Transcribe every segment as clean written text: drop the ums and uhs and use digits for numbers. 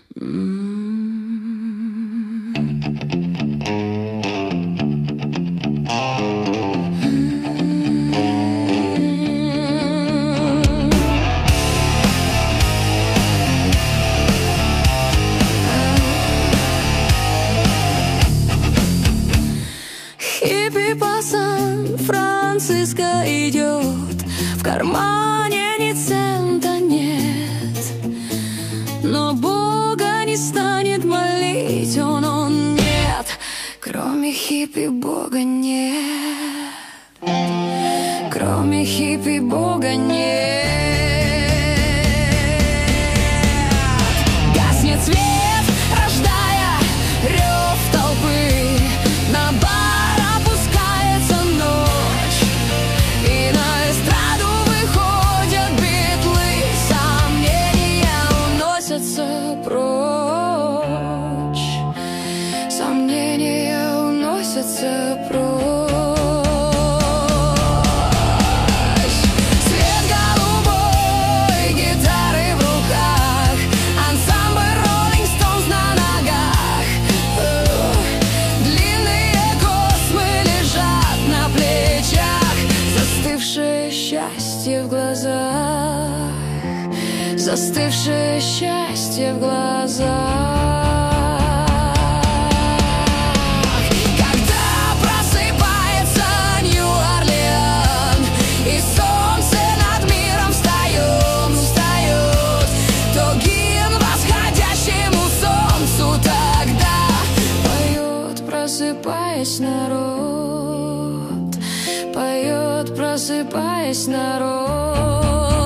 Хиппи по Сан-Франциско идет, в кармане ни цента нет, но Бога не станет молить он нет. Кроме хиппи Бога нет, кроме хиппи Бога нет. Гаснет свет, рождая рев толпы, на бар опускается ночь, и на эстраду выходят битлы. Сомнения уносятся прочь, сомнения уносятся прочь. Свет голубой, гитары в руках, ансамбль Rolling Stones на ногах. Длинные космы лежат на плечах, застывшее счастье в глазах, застывшее счастье в глазах. Когда просыпается Нью-Орлеан, и солнце над миром встает, то гимн восходящему солнцу тогда поет, просыпаясь народ, поет, просыпаясь народ.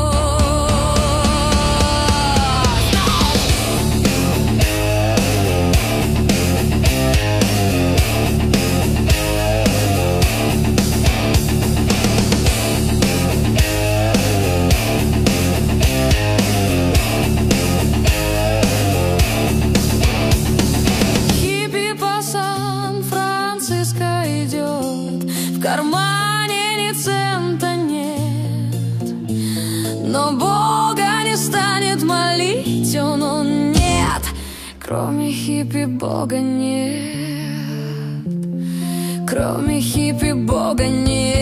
Хиппи по Сан-Франциско идет, в кармане ни цента нет, но Бога не станет молить он нет. Кроме хиппи Бога нет, кроме хиппи Бога нет.